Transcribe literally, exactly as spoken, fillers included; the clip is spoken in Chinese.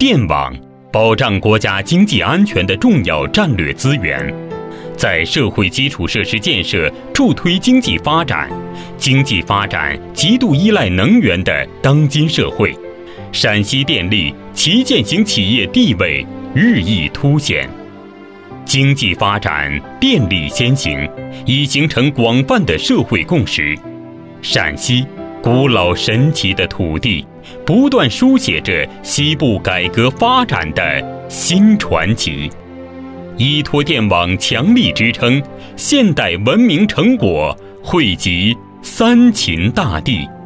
电网保障国家经济安全的重要战略资源，在社会基础设施建设助推经济发展、经济发展极度依赖能源的当今社会，陕西电力旗舰型企业地位日益凸显。经济发展，电力先行，已形成广泛的社会共识。陕西古老神奇的土地，不断书写着西部改革发展的新传奇。依托电网强力支撑，现代文明成果汇集三秦大地。